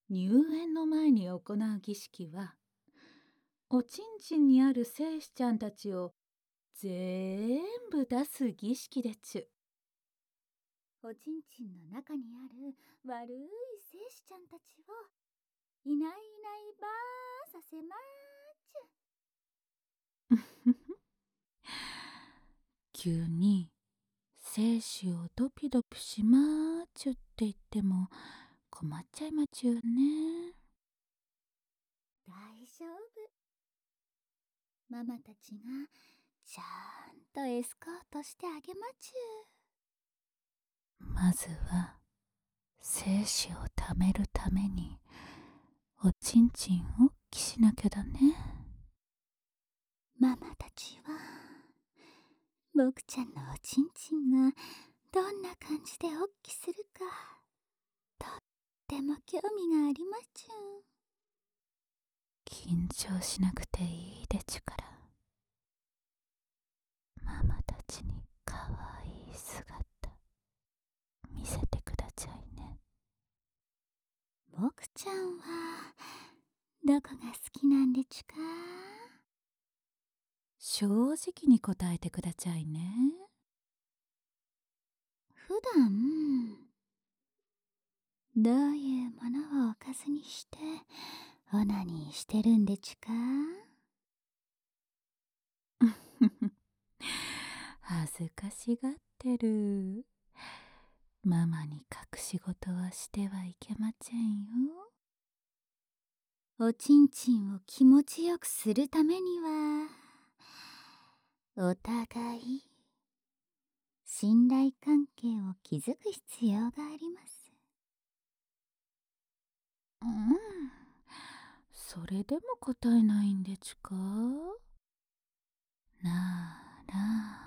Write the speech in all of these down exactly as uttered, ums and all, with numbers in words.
入園の前に行う儀式は、おちんちんにある精子ちゃんたちをぜんぶ出す儀式でちゅ。 おちんちんの中にある悪い精子ちゃんたちをいないいないばーさせまーちゅ。 急に精子をドピドピしまーちゅって言っても困っちゃいまちゅよね。 大丈夫。ママたちがちゃんとエスコートしてあげまちゅ。 まずは精子をためるためにおちんちんを大きしなきゃだね。 ママたちは僕ちゃんのおちんちんがどんな感じでおっきするかとっても興味がありまちゅ。 緊張しなくていいでちゅから、ママたちにかわいい姿見せてくだちゃいね。 僕ちゃんはどこが好きなんでちゅか？ 正直に答えてくだちゃいね。 普段どういうものをおかずにしてオナニーしてるんでちゅか？ 恥ずかしがってる。ママに隠し事はしてはいけませんよ。 おちんちんを気持ちよくするためにはお互い信頼関係を築く必要があります。 うん、それでも答えないんでちゅか？なら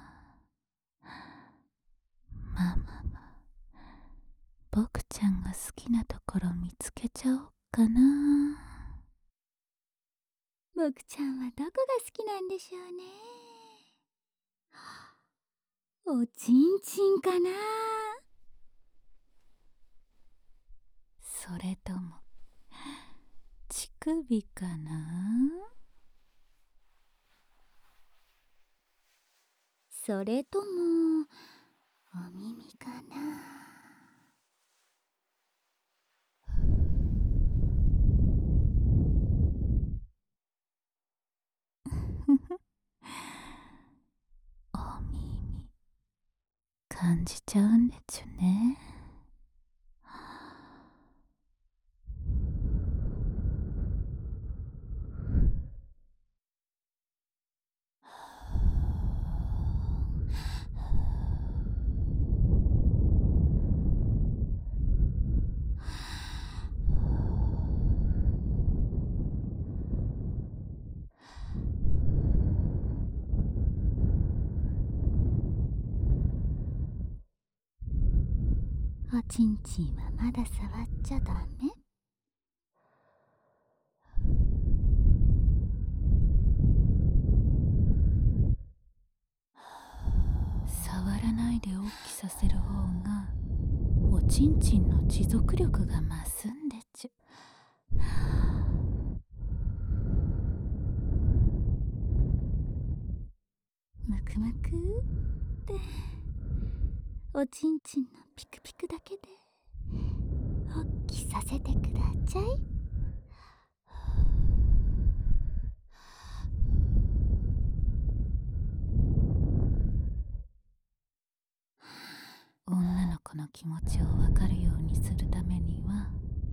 ママが僕ちゃんが好きなところ見つけちゃおっかな。 僕ちゃんはどこが好きなんでしょうね。おちんちんかな？ それとも乳首かな？ それともお耳かな？ お耳感じちゃうんでちゅね。 おちんちんはまだ触っちゃダメ。 触らないで大きさせる方がおちんちんの持続力が増すんでちゅ。 むくむくっておちんちんのピクピクだけでおっきさせてくだちゃい。 女の子の気持ちを分かるようにするためには、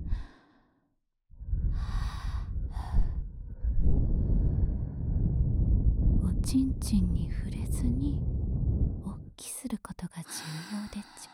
おちんちんに触れずにおっきすることが重要でちゅ。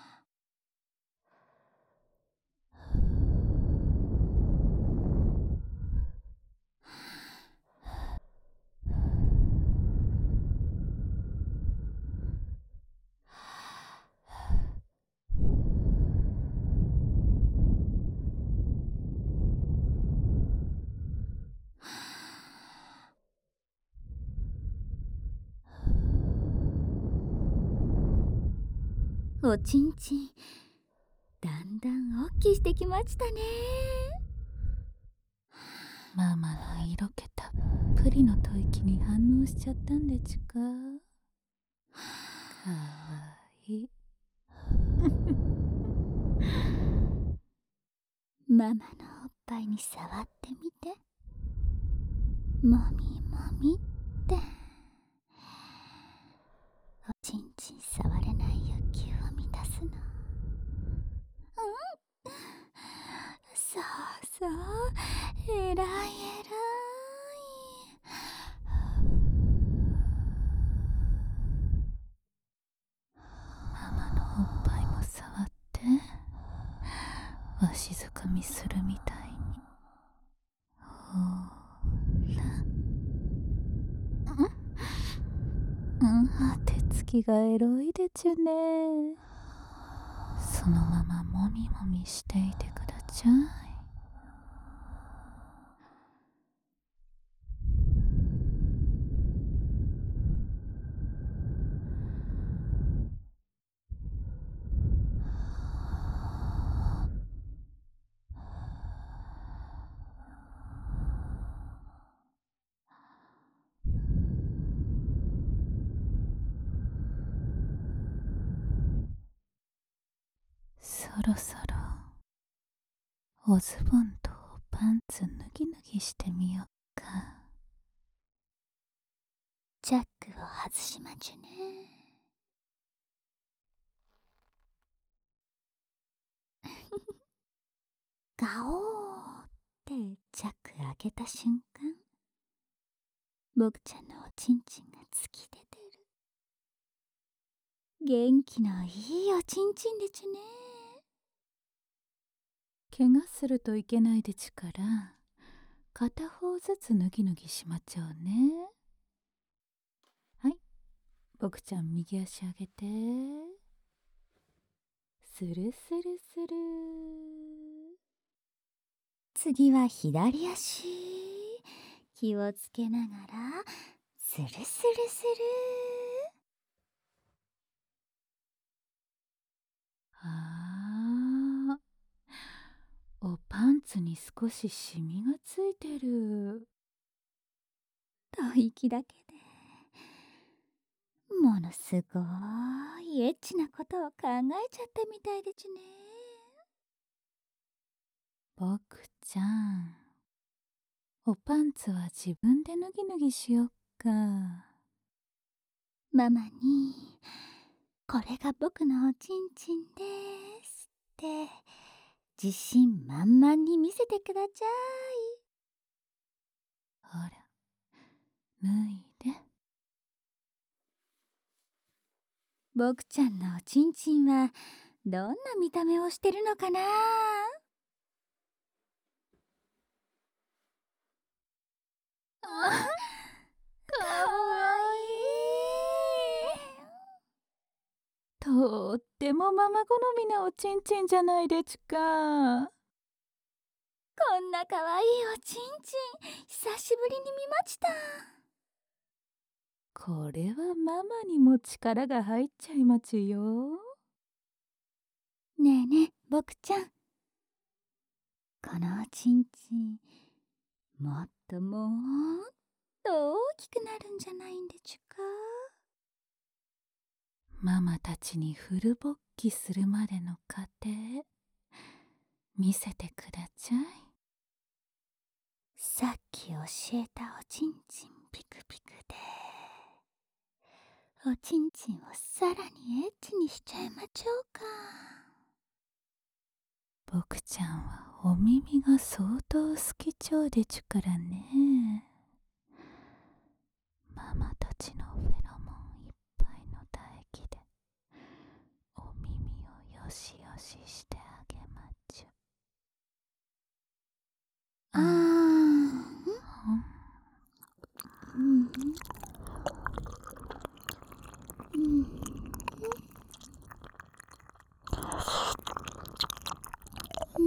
おちんちんだんだんおっきしてきましたね。 ママの色気たっぷりの吐息に反応しちゃったんでちゅか。かわいい。 ママのおっぱいに触ってみて。もみもみって。おちんちん触れない欲求を満たすの。うん、そうそう、えらいえらい。 ママのおっぱいも触って、わしづかみするみたいに。ほら。うん、手つきがエロいでちゅね。そのままもみもみしていてくだちゃい。そろそろおズボンとパンツ脱ぎ脱ぎしてみよっか。 チャックを外しまちゅね。ガオーってチャック開けた瞬間、僕ちゃんのおちんちんが突き出てる。元気のいいおちんちんでちゅね。 怪我するといけないでちゅから、片方ずつ脱ぎ脱ぎしまっちゃうね。はい、僕ちゃん右足上げて、スルスルスル。 次は左足、気をつけながらスルスルスル。 あー、おパンツに少しシミがついてる。 吐息だけでものすごいエッチなことを考えちゃったみたいでちゅね。 僕ちゃん、おパンツは自分で脱ぎ脱ぎしよっか。 ママにこれが僕のおちんちんですって自信満々に見せてくだちゃい。 ほら、脱いで。 僕ちゃんのおちんちんはどんな見た目をしてるのかな。あ、かわいい。 とってもママ好みなおちんちんじゃないでちゅか。 こんなかわいいおちんちん久しぶりに見ました。 これはママにも力が入っちゃいまちゅよ。 ねえねえ、僕ちゃん、このおちんちんもっともっと大きくなるんじゃないんでちゅか。 ママたちにフル勃起するまでの過程見せてくだちゃい。 さっき教えたおちんちんピクピクでおちんちんをさらにエッチにしちゃいまちょうか。 僕ちゃんはお耳が相当好きちょうでちゅからね。ママたちのフェロモンいっぱいの唾液でお耳をよしよししてあげまちゅ。 あーん、うん、うん、うん、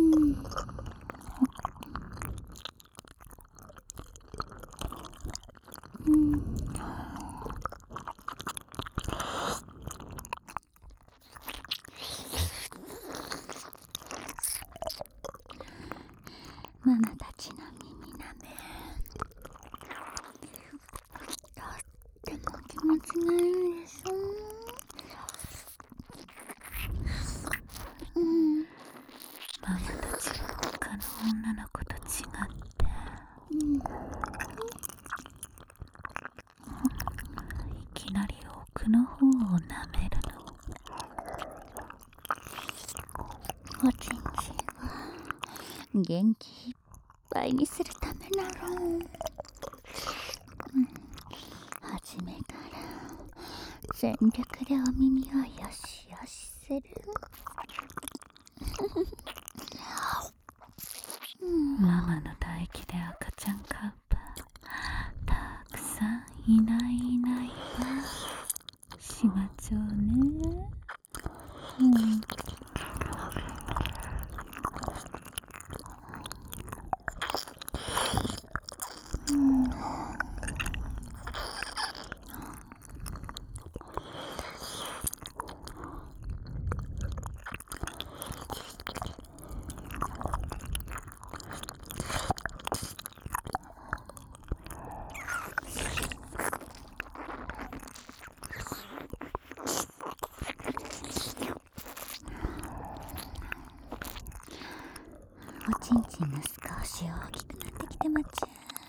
うん。ママたちの耳なめ舐めるの。 おちんちんは元気いっぱいにするためなの。うん、初めから全力でお耳をよしよしする。 ママの唾液で赤ちゃんカウパたくさんいないいないばしまちょうね。うん。 おちんちんが少し大きくなってきてまっちゃ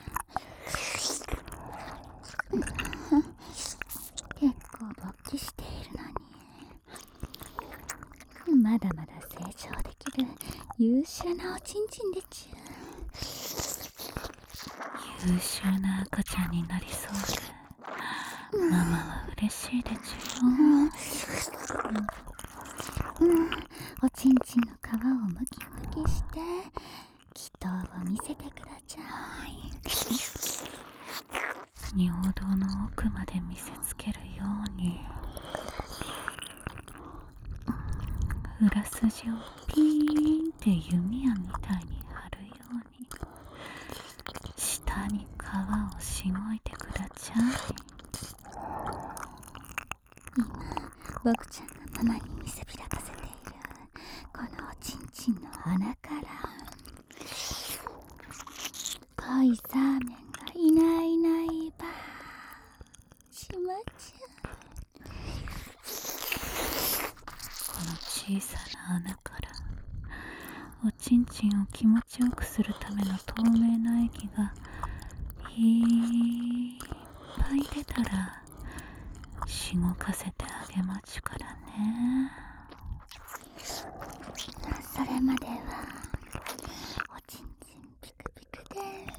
う。結構ぼっちしているのにまだまだ成長できる優秀なおちんちんでちゅ優秀な赤ちゃんになりそうで、ママは嬉しいでちゅよ。 うん、おちんちんの皮をムキムキして祈祷を見せてくだちゃい。 尿道の奥まで見せつけるように裏筋をピーンって弓矢みたいに張るように下に皮をしごいてくだちゃい。 今僕ちゃんがママに見せびらかせているこのおちんちんの穴から濃いサーメンがいないいないばしまちゃこの小さな穴からおちんちんを気持ちよくするための透明な液がいっぱい出たらしごかせてあげまちゅからね。 それまではおちんちんピクピクで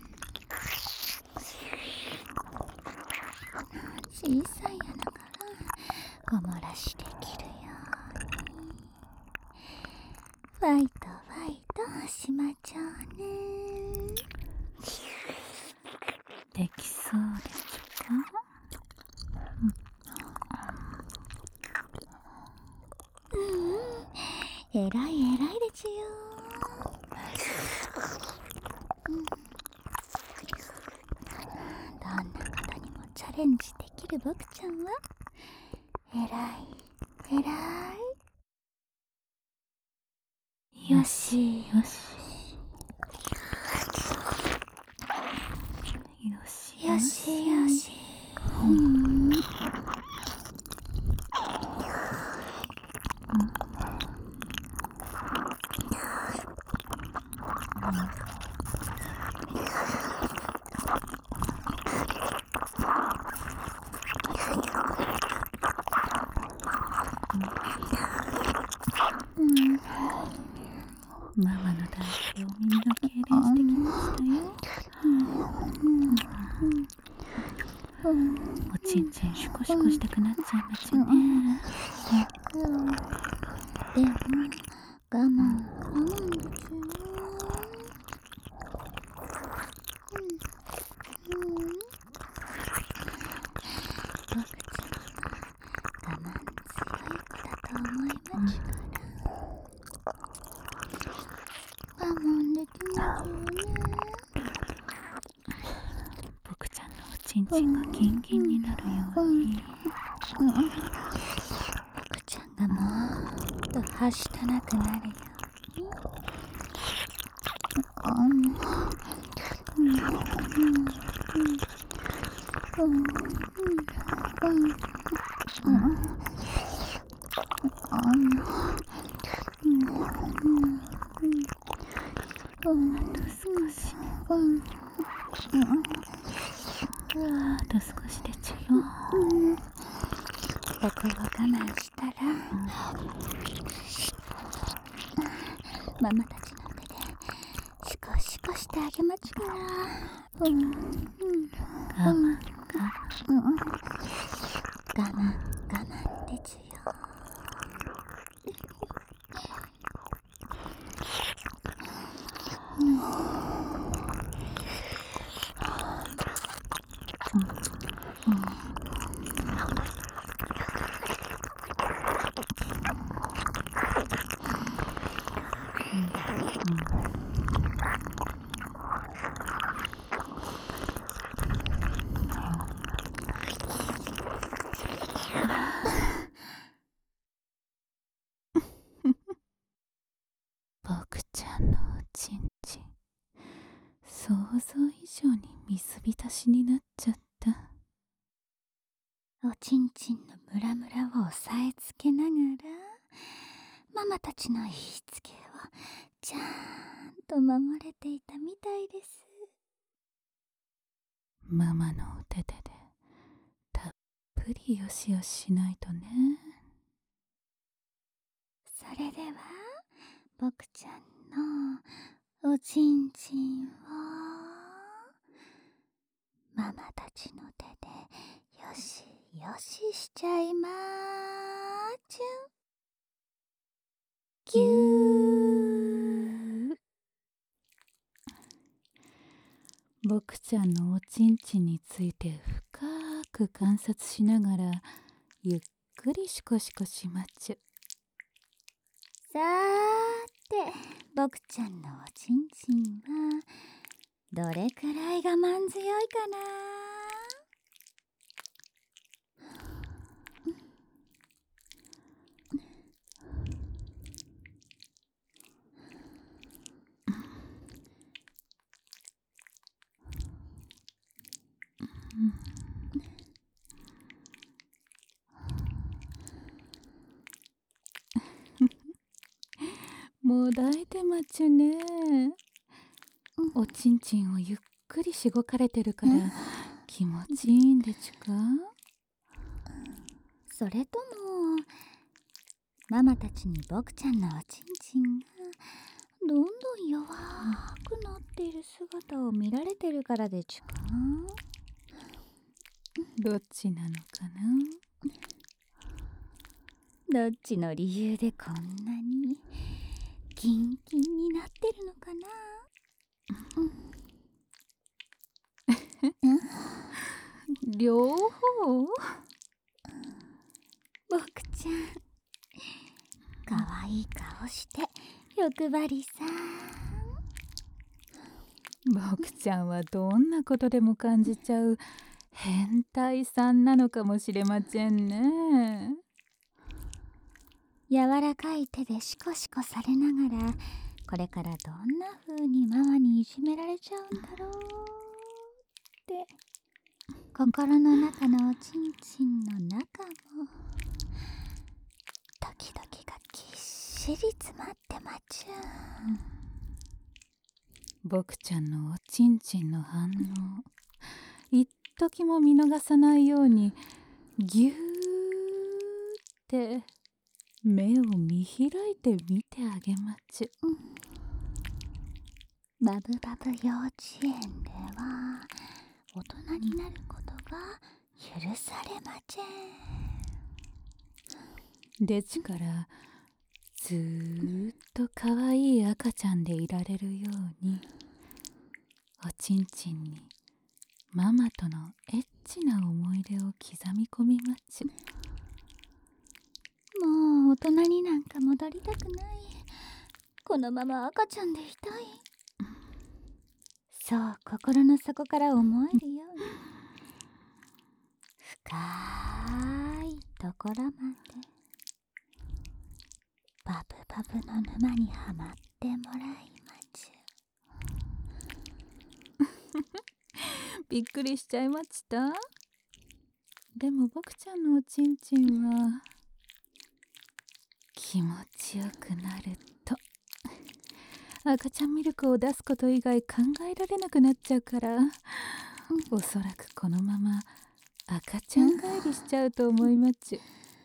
小さい穴からおもらしできるようにファイトファイトしまちょうね。 できそうでちゅか。 えらいえらいでちゅよ。どんなことにもチャレンジできる僕ちゃんはえらいえらい。 よしよしよしよしよし。うん。 ママの唾液を耳が痙攣してきましたよ。おちんちんシュコシュコしたくなっちゃいまちゅね。 でも我慢我慢でちゅよ。僕ちゃんは我慢強い子だと思いまちゅから我慢できまちゅよね。 僕ちゃんのおちんちんがギンギンになるように僕ちゃんがもっとはしたなくなるようにあと少しあと少しでちゅよ。 ここを我慢したら、ママたちの手でシコシコしてあげまちゅから。うん、うん、 我慢か、 うん、我慢我慢でちゅよ。 僕ちゃんのおちんちん、想像以上に水浸しになっちゃった。 おちんちんのムラムラを押さえつけながら、ママたちの言いつけをちゃんと守れていたみたいです。 ママのお手手でたっぷりよしよししないとね。 それでは僕ちゃんのおちんちんをママたちの手でよしよししちゃいまーちゅん。ぎゅー。 僕ちゃんのおちんちんについて深く観察しながらゆっくりシコシコしまっちゅ。 さーて、僕ちゃんのおちんちんはどれくらい我慢強いかな。 もう抱いてまっちゅね。おちんちんをゆっくりしごかれてるから気持ちいいんでちゅか。 それともママたちに僕ちゃんのおちんちんがどんどん弱くなっている姿を見られてるからでちゅか。 どっちなのかな。 どっちの理由でこんなにキンキンになってるのかな。 両方。 僕ちゃんかわいい顔して欲張りさ。 僕ちゃんはどんなことでも感じちゃう変態さんなのかもしれませんね。 柔らかい手でシコシコされながら、これからどんな風にママにいじめられちゃうんだろうって心の中のおちんちんの中もドキドキがぎっしり詰まってまちゅ。 僕ちゃんのおちんちんの反応、一時も見逃さないようにぎゅーって目を見開いて見てあげまちゅ。 バブバブ幼稚園では大人になることが許されまちぇん。 でちからずーっとかわいい赤ちゃんでいられるようにおちんちんにママとのエッチな思い出を刻み込みまちゅ。 もう大人になんか戻りたくない。このまま赤ちゃんでいたい。そう心の底から思えるように深いところまでバブバブの沼にはまってもらいまちゅ。 びっくりしちゃいました。でも僕ちゃんのおちんちんは気持ちよくなると赤ちゃんミルクを出すこと以外考えられなくなっちゃうから、おそらくこのまま赤ちゃん帰りしちゃうと思いまちゅ。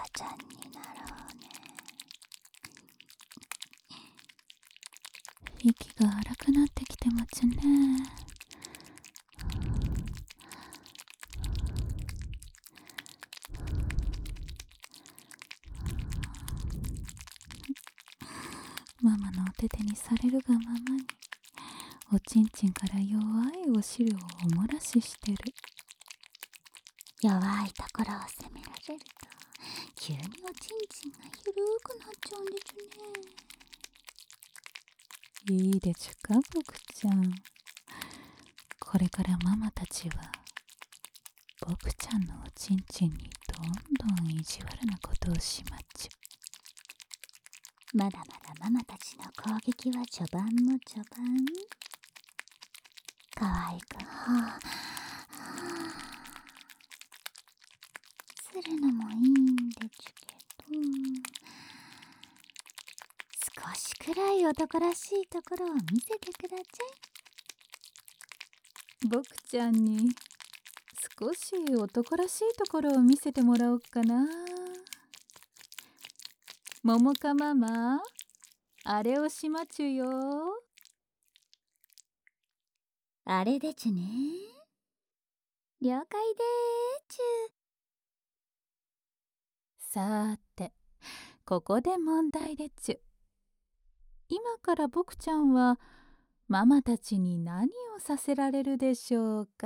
ちゃんになろうね。 息が荒くなってきてまちゅね。ママのお手手にされるがままにおちんちんから弱いお汁をお漏らししてる。 弱いところを責められると急におちんちんがゆるくなっちゃうんですね。 いいでちゅかボクちゃん。これからママたちはボクちゃんのおちんちんにどんどん意地悪なことをしまっちゅ。 まだまだママたちの攻撃は序盤も序盤。可愛くはあ、はあ、するのもいいんでちゅけど、少しくらい男らしいところを見せてください。 ボクちゃんに少し男らしいところを見せてもらおうかな。ももかママ、あれをしまちゅよ。 あれでちゅね。了解でーちゅ。 さーて、ここで問題でちゅ。今からボクちゃんはママたちに何をさせられるでしょうか。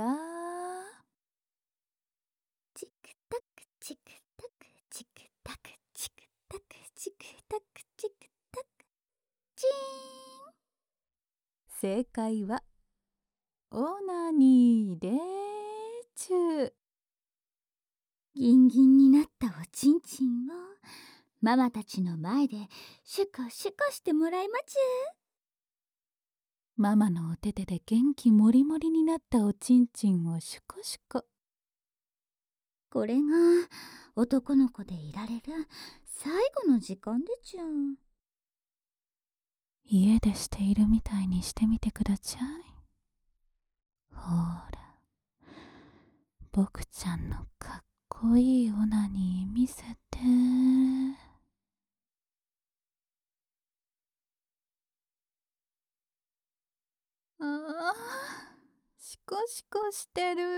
チクタクチクタクチクタクチクタクチクタクチクタクチーン。 正解はオナニーでちゅ。 ギンギンになったおちんちんをママたちの前でシュコシュコしてもらいまちゅ。 ママのお手手で元気もりもりになったおちんちんをシュコシュコ。 これが男の子でいられる最後の時間でちゅ。 家でしているみたいにしてみてくだちゃい。ほら、ボクちゃんのかっこいいオナニー見せて。ああ、シコシコしてる。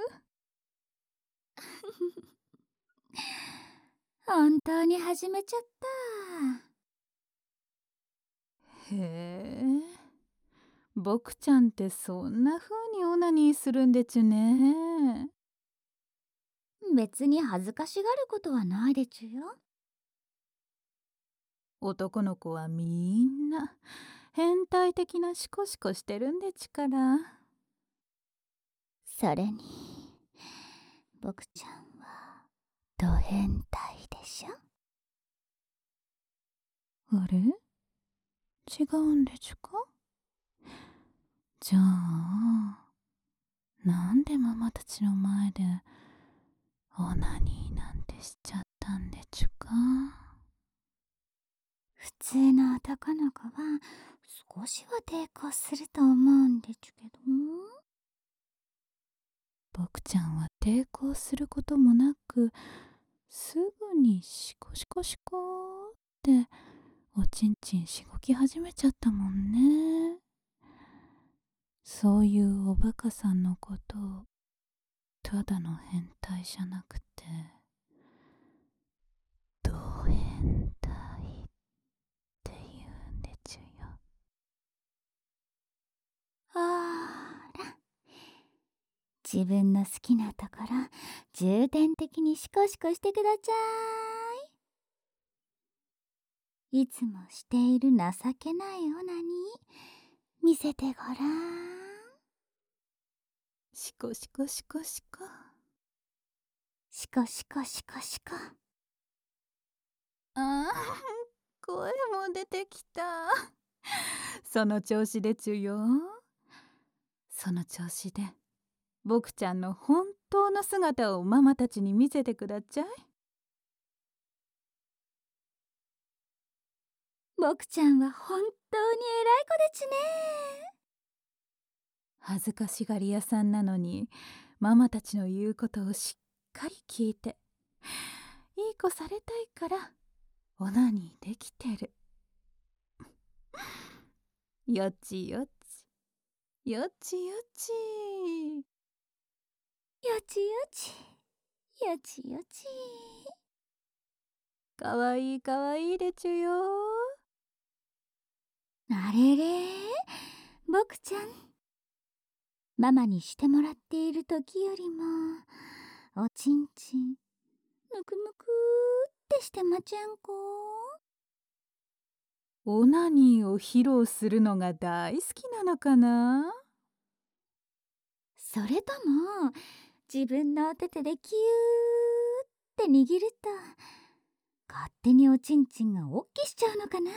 本当に始めちゃった。 へえ、ボクちゃんってそんな風にオナニーするんでちゅね。 別に恥ずかしがることはないでちゅよ。 男の子はみんな変態的なシコシコしてるんでちから。 それにボクちゃんはド変態でしょ。 あれ、違うんでちゅか。じゃあなんでママたちの前でオナニーなんてしちゃったんでちゅか。 普通の男の子は少しは抵抗すると思うんでちゅけど、 ボクちゃんは抵抗することもなくすぐにシコシコシコっておちんちんしごき始めちゃったもんね。そういうおバカさんのことをただの変態じゃなくてド変態って言うんでちゅよ。 ほーら自分の好きなところ重点的にシコシコしてくだちゃい。いつもしている情けないオナニー見せてごらん。 シコシコシコシコシコシコシコシコ。 あー、声も出てきた。その調子でちゅよ。その調子でボクちゃんの本当の姿をママたちに見せてくだちゃい。 ボクちゃんは本当に偉い子でちゅね。 恥ずかしがり屋さんなのにママたちの言うことをしっかり聞いていい子されたいからオナニーできてる。よちよちよちよちよちよちよちよち。 かわいいかわいいでちゅよ。 あれれ、僕ちゃん、ママにしてもらっている時よりもおちんちんぬくぬくってしてまちゃんこ。 オナニーを披露するのが大好きなのかな。 それとも自分のお手手でキューって握ると勝手におちんちんがおっきしちゃうのかな。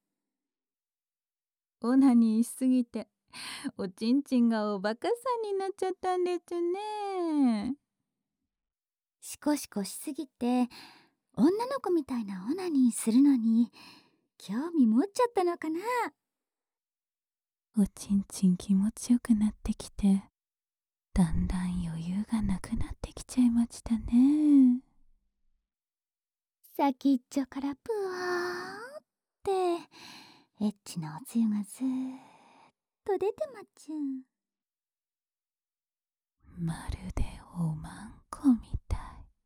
オナニーしすぎておちんちんがおバカさんになっちゃったんですね。 シコシコしすぎて女の子みたいなオナニーするのに興味持っちゃったのかな。 おちんちん気持ちよくなってきて、だんだん余裕がなくなってきちゃいましたね。 先っちょからプワーってエッチなおつゆがずーっと出てまっちゅう。 まるでおまんこみたい。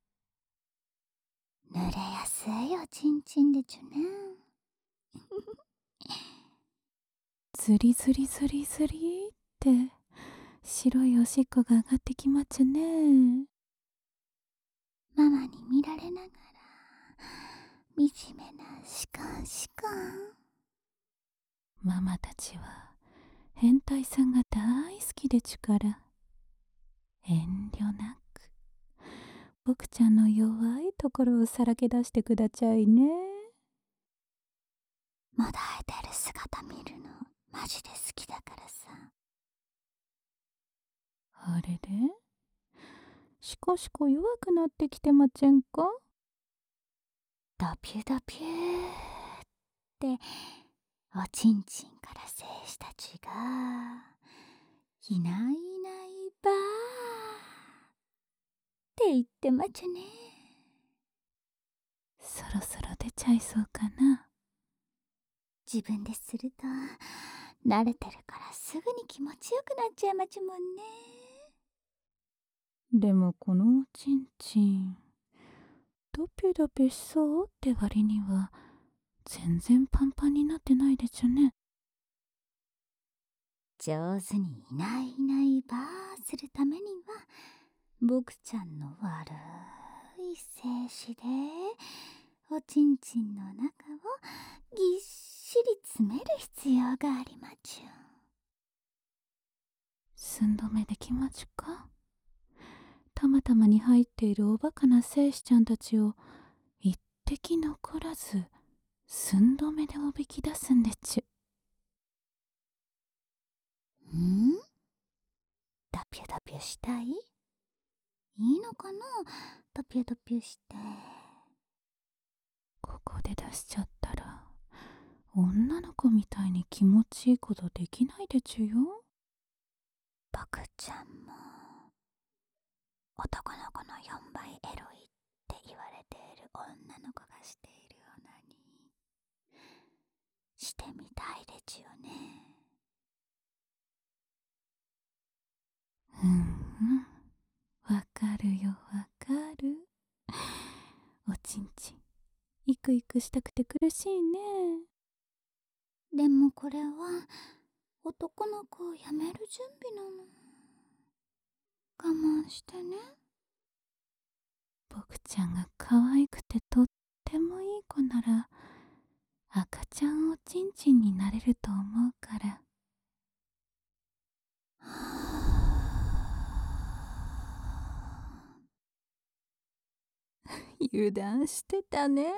濡れやすいおちんちんでちゅね。 ズリズリズリズリって白いおしっこが上がってきまちゅね。 ママに見られながら惨めなシカンシカン。 ママたちは変態さんが大好きでちゅから、遠慮なく僕ちゃんの弱いところをさらけ出してくだちゃいね。 もだえてる姿見るのマジで好きだからさ。 あれれ、しこしこ弱くなってきてませんか。 ドピュドピューっておちんちんから精子たちがいないいないばーって言ってまちゅね。 そろそろ出ちゃいそうかな。 自分ですると慣れてるからすぐに気持ちよくなっちゃいまちゅもんね。 でもこのおちんちんドピュドピュしそうって割には全然パンパンになってないでちゅね。 上手にいないいないばーするためには僕ちゃんの悪い精子でおちんちんの中をぎっしり詰める必要がありまちゅ。 寸止めできまちゅか。たまたまに入っているおバカな精子ちゃんたちを一滴残らず寸止めでおびき出すんでちゅ。 ん？ドピュドピュしたい？いいのかな、ドピュドピュして。 ここで出しちゃったら女の子みたいに気持ちいいことできないでちゅよ。 僕ちゃんも男の子のよんばいエロいって言われている女の子がしているようなにしてみたいでちゅよね。 うんうんわかるよわかる。おちんちんイクイクしたくて苦しいね。 でもこれは男の子をやめる準備なの。我慢してね。 僕ちゃんが可愛くてとってもいい子なら赤ちゃんおちんちんになれると思うから。油断してたね。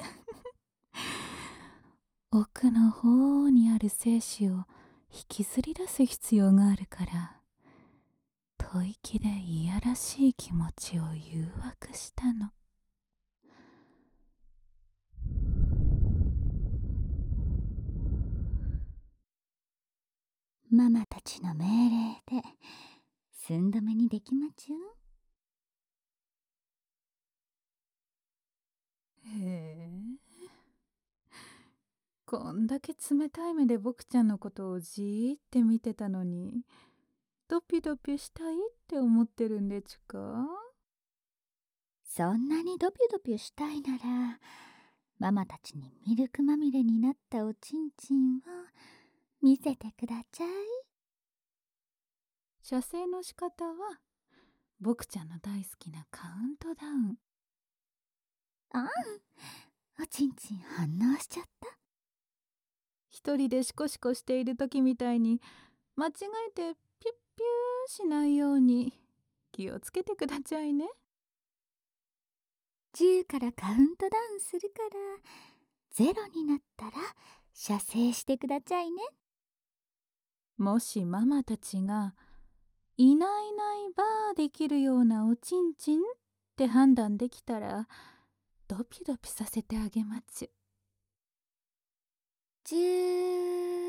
奥の方にある精子を引きずり出す必要があるから吐息でいやらしい気持ちを誘惑したの。 ママたちの命令で寸止めにできまちゅ。 こんだけ冷たい目で僕ちゃんのことをじーって見てたのに、ドピドピしたいって思ってるんでちゅか？ そんなにドピュドピュしたいなら、ママたちにミルクまみれになったおちんちんを見せてくだちゃい。 射精の仕方は僕ちゃんの大好きなカウントダウン。 あん、おちんちん反応しちゃった。 一人でシコシコしている時みたいに間違えてピュッピューしないように気をつけてくださいね。 じゅうからカウントダウンするから、ゼロになったら射精してくだちゃいね。 もしママたちがいないいないばーできるようなおちんちんって判断できたらドピドピさせてあげまちゅ。 じゅう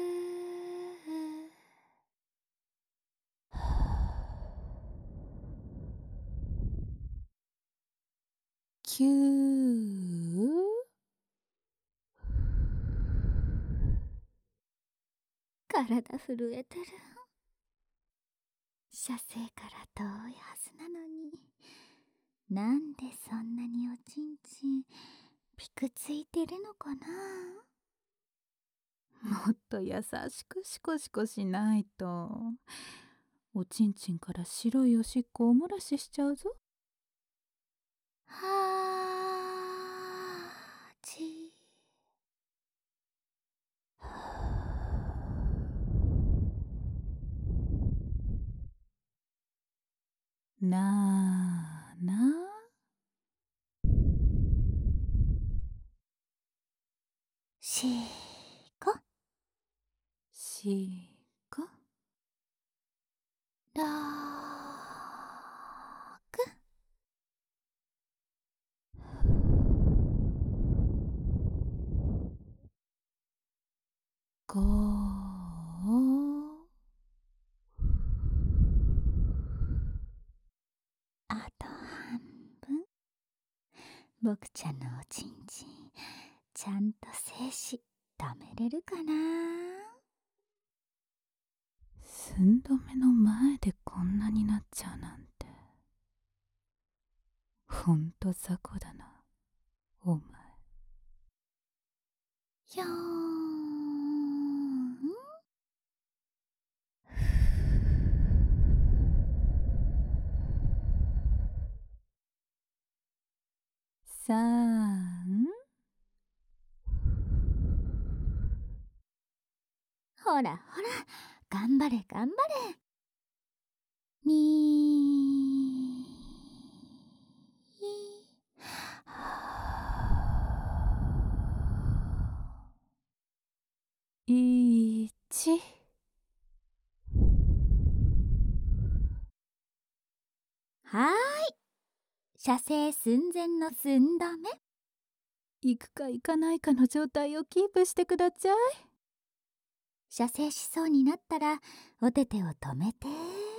きゅう体震えてる。射精から遠いはずなのに、なんでそんなにおちんちんピクついてるのかな。 もっと優しくシコシコしないとおちんちんから白いおしっこをお漏らししちゃうぞ。 はーちなーなしこしころくごあと半分。僕ちゃんのおちんちんちゃんと精子止めれるかな。 寸止めの前でこんなになっちゃうなんてほんと雑魚だなお前。 よーん。 さんほらほら、頑張れ頑張れ。にいちはーい、射精寸前の寸止め。 行くか行かないかの状態をキープしてください。 射精しそうになったらお手手を止めて。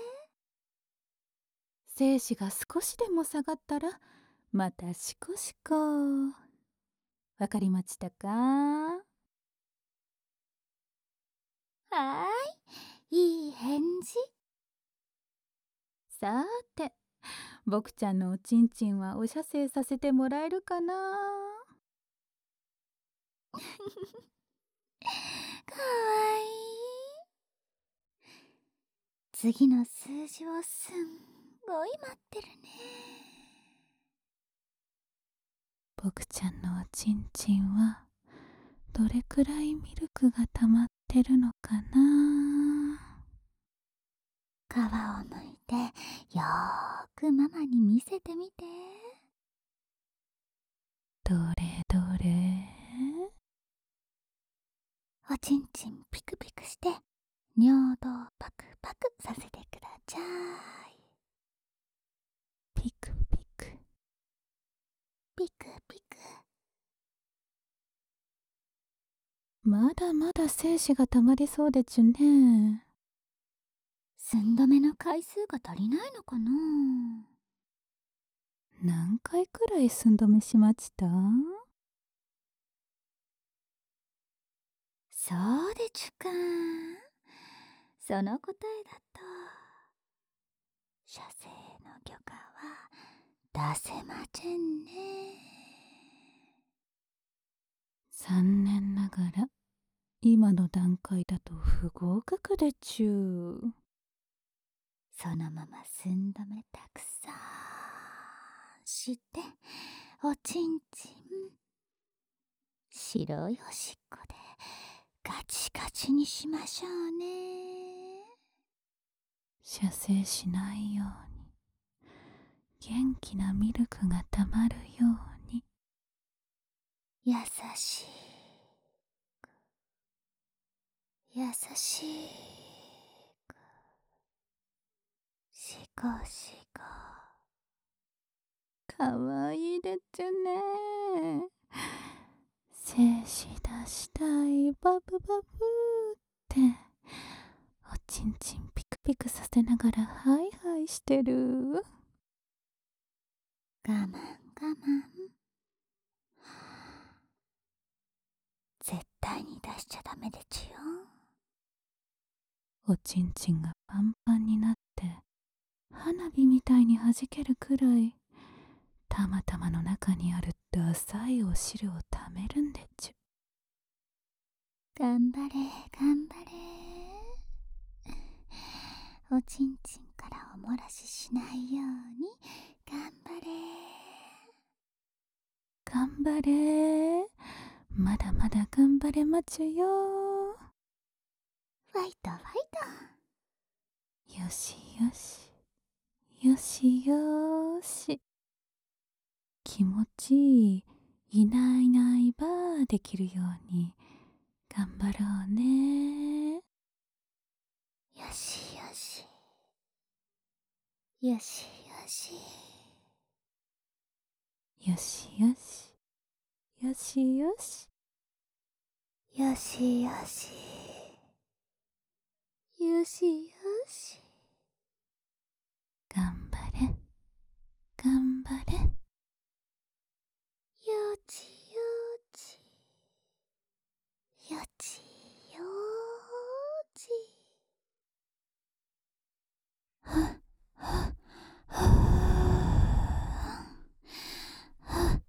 精子が少しでも下がったらまたシコシコ。わかりましたか？ はーい、いい返事。 さーて僕ちゃんのおちんちんはお射精させてもらえるかな？ かわいい。次の数字をすんごい待ってるね。 僕ちゃんのおちんちんはどれくらいミルクが溜まってるのかな？ 皮をむいてよーくママに見せてみて。 どれどれ？ おちんちんピクピクして尿道パクパクさせてくだちゃい。 ピクピクピクピク。 まだまだ精子が溜まりそうでちゅね。 寸止めの回数が足りないのかな。 何回くらい寸止めしました？ そうでちゅか。その答えだと射精の許可は出せませんね。 残念ながら今の段階だと不合格でちゅう。 そのまま寸止めたくさんしておちんちん白いおしっこでガチガチにしましょうね。 射精しないように、元気なミルクがたまるように。 優しく優しくしこしこ。 かわいいでちゅね。精子出したいバブバブっておちんちんピクピクさせながらハイハイしてる。 我慢我慢。絶対に出しちゃダメでちゅよ。 おちんちんがパンパンになって花火みたいに弾けるくらいたまたまの中にあるダサいお汁をためるんでちゅ。 頑張れ頑張れ。おちんちんからおもらししないように頑張れ。 頑張れ、まだまだ頑張れまちゅよ。 ファイトファイよしよしよしよし。気持ちいいいないいないばーできるように頑張ろうね。 ト。よしよしよしよしよしよしよしよしよしよしよしよし。 頑張れ頑張れ。 よちよちよちよち。はっはっはっ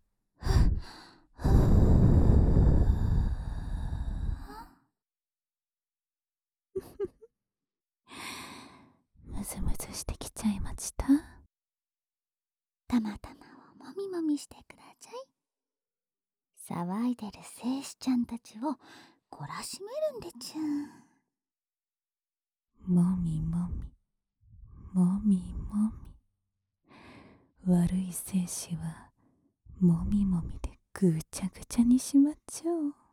むずむずしてきちゃいました。 たまたまをもみもみしてください。騒いでる精子ちゃんたちを懲らしめるんでちゅ。 もみもみもみもみ。悪い精子はもみもみでぐちゃぐちゃにしまっちょう。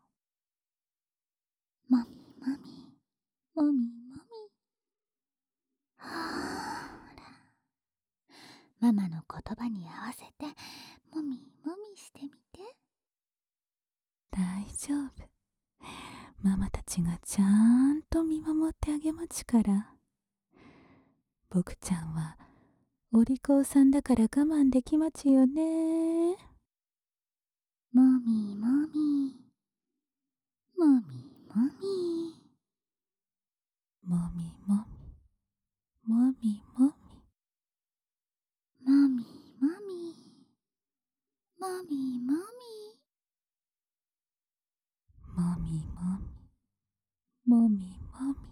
もみもみもみもみ。ほーら、ママの言葉に合わせてもみもみしてみて。 大丈夫、ママたちがちゃんと見守ってあげまちから。僕ちゃんはお利口さんだから我慢できまちよね。 もみもみもみもみもみもみもみもみもみもみもみもみ。 もみもみもみもみ。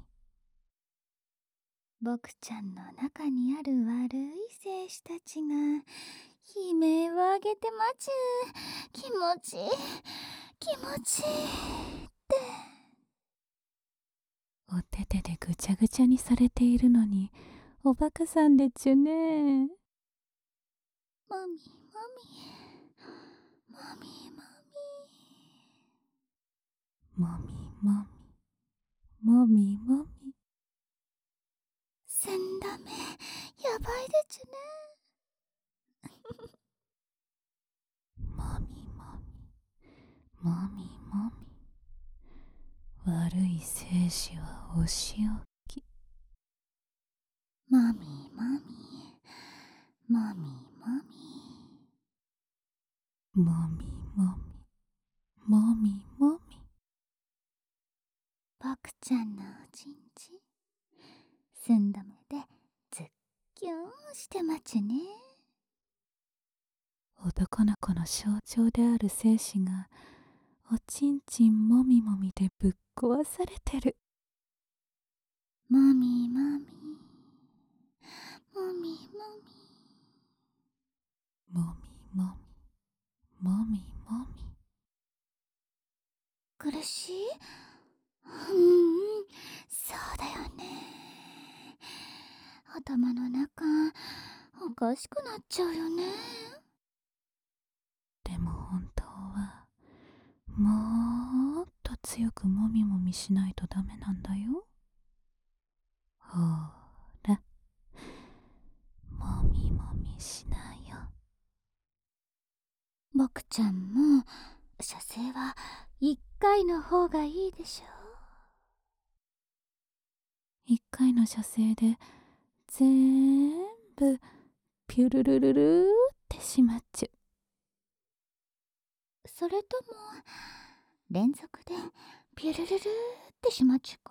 僕ちゃんの中にある悪い精子たちが悲鳴を上げてまちゅ。気持ちいい気持ちいいって。 お手手でぐちゃぐちゃにされているのにおバカさんでちゅね。 もみもみもみもみもみもみもみもみ。 せんだめやばいでちゅね。 もみもみもみもみ。悪い精子はお仕置き。 もみもみもみもみもみもみもみもみ。 ちゃんのおちんちん寸止めでズッキュンしてまちゅね。 男の子の象徴である精子がおちんちんもみもみでぶっ壊されてる。 もみもみもみもみもみもみもみもみ。 苦しい？うんそうだよね。頭の中おかしくなっちゃうよね。 でも本当はもっと強くもみもみしないとダメなんだよ。ほら、もみもみしないよ。 僕ちゃんも射精はいっかいの方がいいでしょ。 一回の射精で全部ピュルルルルーってしまっちゅ。 それとも連続でピュルルルーってしまっちゅか。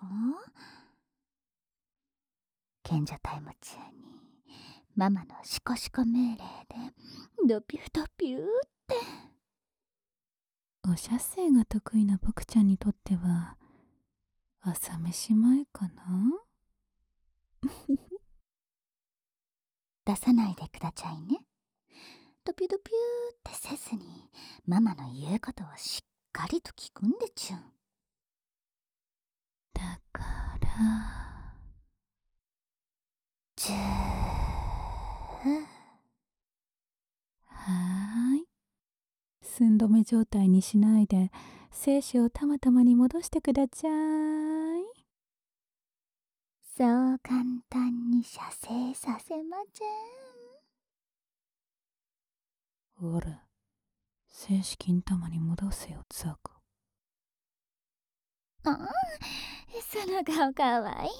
賢者タイム中にママのシコシコ命令でドピュドピューって。 お射精が得意な僕ちゃんにとっては朝飯前かな。 出さないでくだちゃいね。ドピュドピューってせずにママの言うことをしっかりと聞くんでちゅん。 だからじゅーはーい、寸止め状態にしないで精子をたまたまに戻してくだちゃい。 そう簡単に射精させまちゃん。 ほら、精子金玉に戻せよザコ。 ああ、その顔かわいい。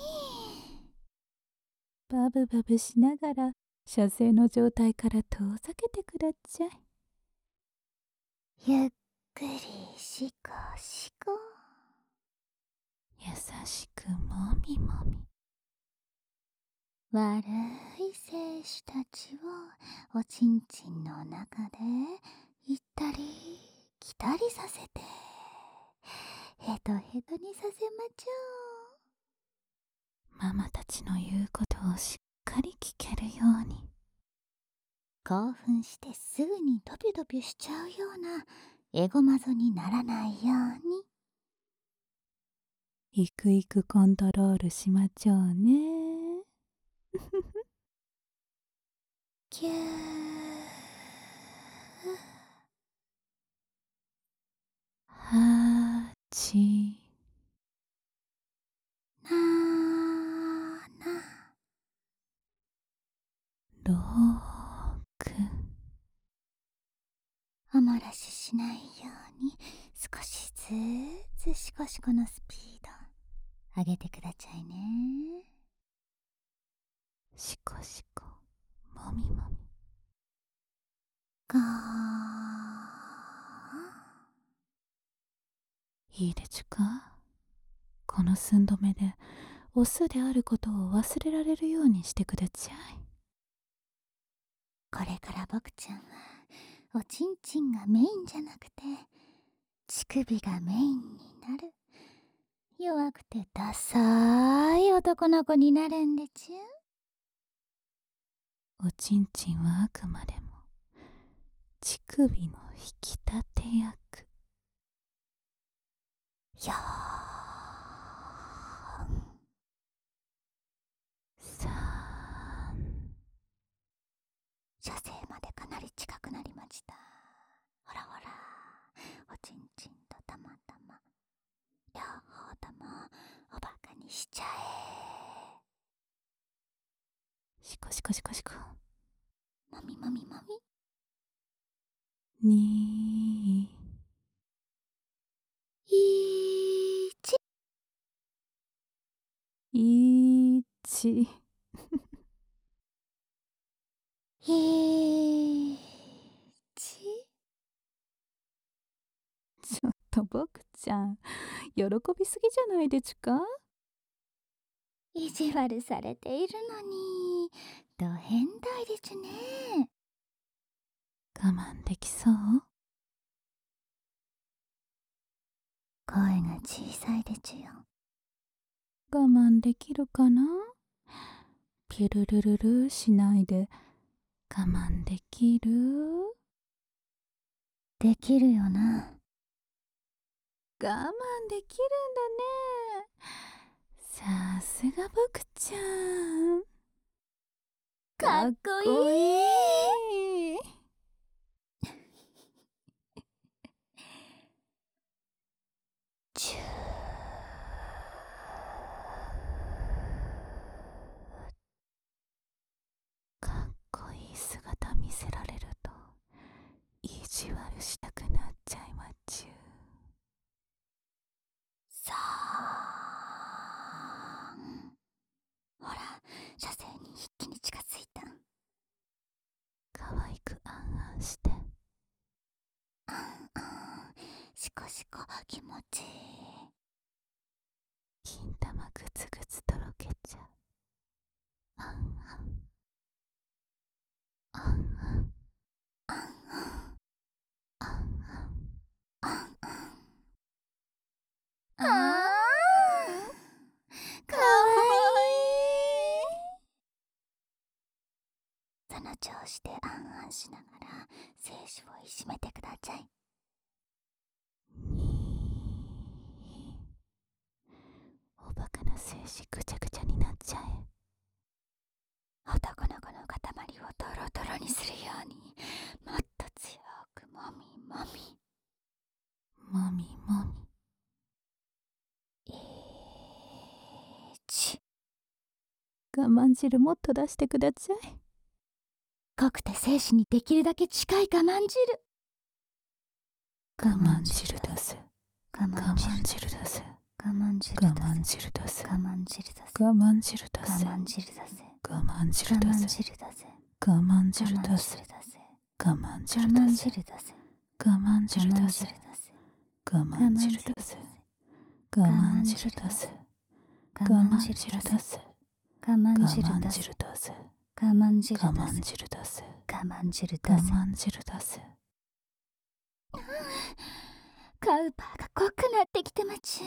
バブバブしながら射精の状態から遠ざけてくだちゃい。 ゆっくりしこしこ。 優しくもみもみ。 悪い精子たちをおちんちんの中で行ったり来たりさせてヘトヘトにさせまちょう。 ママたちの言うことをしっかり聞けるように。 興奮してすぐにドピドピしちゃうようなエゴマゾにならないように。 いくいくコントロールしまちょうね。 キューはちなーなろく。 おもらししないように少しずつシコシコのスピード上げてくだちゃいね。 シコシコもみもみ。 ガー。 いいでちゅか。この寸止めでオスであることを忘れられるようにしてくだちゃい。 これから僕ちゃんはおちんちんがメインじゃなくて乳首がメインになる弱くてダサい男の子になるんでちゅ。 おちんちんはあくまでも乳首の引き立て役。 よーん。 さん。 射精までかなり近くなりました。ほらほら、おちんちんとたまたま両方ともおバカにしちゃえ。 シコシコシコシコ。 もみもみもみ。 に。 いち。 いち。 いち。 ちょっと僕ちゃん喜びすぎじゃないでちゅか。 意地悪されているのにど変態ですね。 我慢できそう？ 声が小さいでちゅよ。 我慢できるかな？ピュルルルルしないで我慢できる？ できるよな。 我慢できるんだね。さすが僕ちゃん。 かっこいい。 いい。 チュー。 かっこいい姿見せられると意地悪したくなっちゃいまっちゅう。 さあ、ほら、車線に一気に近づいた。 可愛くあんあんして。 あんあん、しこしこ気持ちいい。 金玉グツグツとろけちゃう。あんあんあんあんあんあんあんあんあんあん。あー、かわいい。その調子であんあんしながら精子をいじめてください。 におバカな精子ぐちゃぐちゃになっちゃえ。 男の子の塊をドロドロにするようにもっと強くもみもみ。 もみもみ。 いち。 我慢汁もっと出してください。 濃くて精子にできるだけ近い我慢汁。 我慢汁出せ。 我我慢慢汁汁出せ。 我慢汁我慢汁出せ。 我慢汁出せ。 我慢汁出せ。 我慢汁出せ。 我慢汁我慢出せ。 汁出せ。 我慢我汁慢出せ。 汁出せ。 我慢我汁慢出せ。 汁出せ。 我慢汁出せ。 我慢汁出せ。 我慢汁出せ。我慢汁出せ。我慢汁出せ。 我慢我汁慢出せ。 汁出せ。 我慢汁我慢出せ。 汁出せ。 我慢汁我出せ。 慢汁出せ。 カウパーが濃くなってきてまちゅ。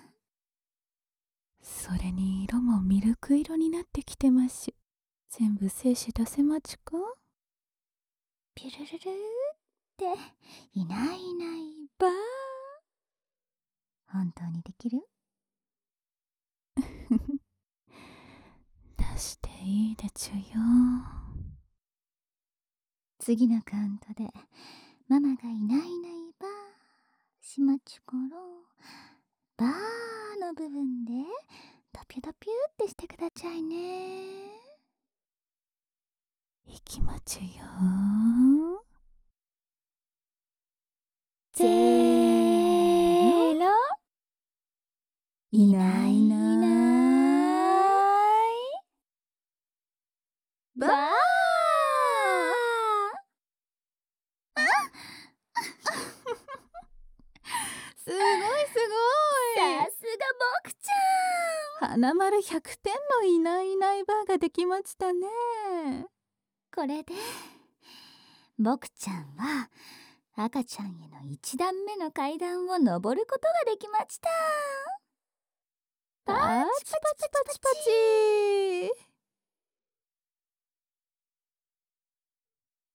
それに色もミルク色になってきてまし。全部精子出せまちか？ ピュルルルーっていないいないばー。本当にできる？ 出していいでちゅよ。 次のカウントでママがいないいないばーしまちゅころ、ばーの部分でドピュドピュってしてくださいね。 いきまちゅよ。 ぜーろ。 いないいないばー。 すごいすごい。 さすが僕ちゃん。 花丸ひゃくてんのいないいないばーができましたね。 これで僕ちゃんは赤ちゃんへの一段目の階段を登ることができました。 パチパチパチパチパチ。